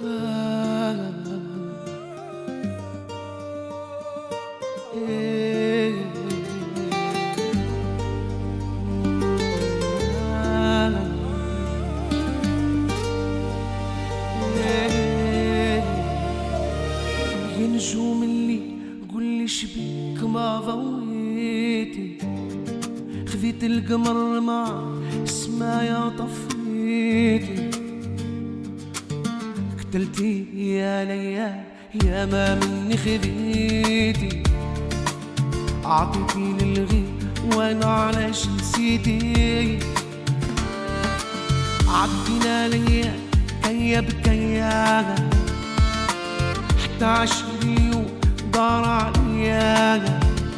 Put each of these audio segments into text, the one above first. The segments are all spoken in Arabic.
يا نجوم اللي قولي شبيك ما ضويتي، خذيت القمر مع السمايا طفيتي، قتلتي يا ليال يا ما مني خذيتي، عطيتي للغيب وانا علاش نسيتي، عدينا ليال كيا بكيا حتى 20 يوم دار عليا،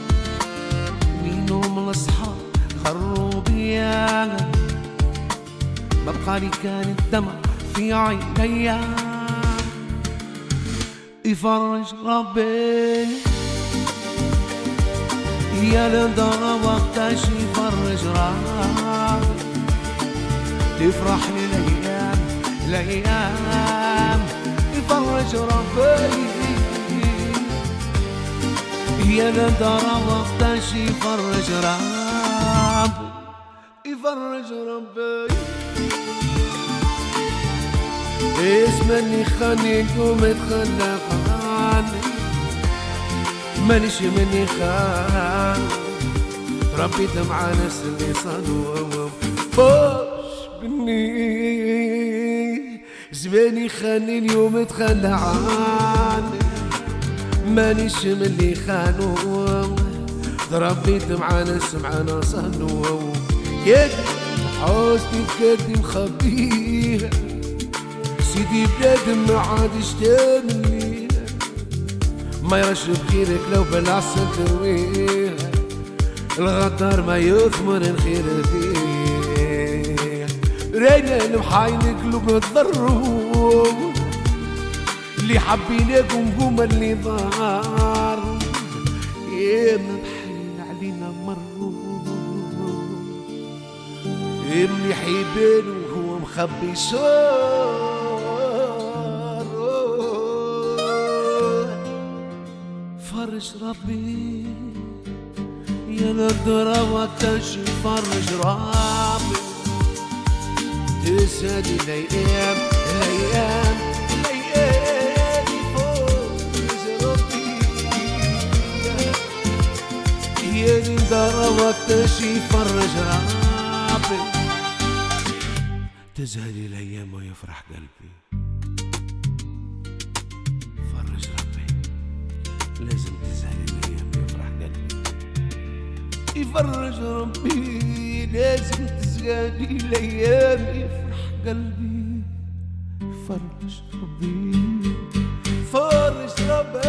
وينهم الأصحاب غروا بيا، ما بقالي كان الدمع في عينيا، يفرج ربي يا لدار وقتاش يفرج ربي، تفرح لي الأيام الأيام، يفرج ربي يا لدار وقتاش يفرج ربي، يفرج ربي. اسمني خاني يوم تخلى خاني، مانيش مني خان، تربيت مع ناس اللي صانوا باش بني، زماني خاني اليوم تخلى عني، مانيش من اللي خانوا، تربيت مع ناس معانا صانوا، يدي حوستي في كدي مخبيها، سيدي بلاد ما عادش تملي، ما يرش بخيرك لو بالعسل ترويها، الغدار ما يثمر الخير فيه، رينا المحاين قلوب تضروا، اللي حبيناكم هما اللي ظهر، يا ما بحين علينا مروا، اللي حيبان وهو مخبي صار، فرج ربي يا للدرا وقتاش يفرج ربي، تسعد الايام الايام الايام، يفرج ربي يا للدرا وقتاش يفرج ربي، تزهد الايام ويفرح قلبي، فرج ربي لازم تزهد الايام ويفرح قلبي، يفرج ربي لازم تزهد الايام يفرح قلبي، فرج ربي فرج ربي.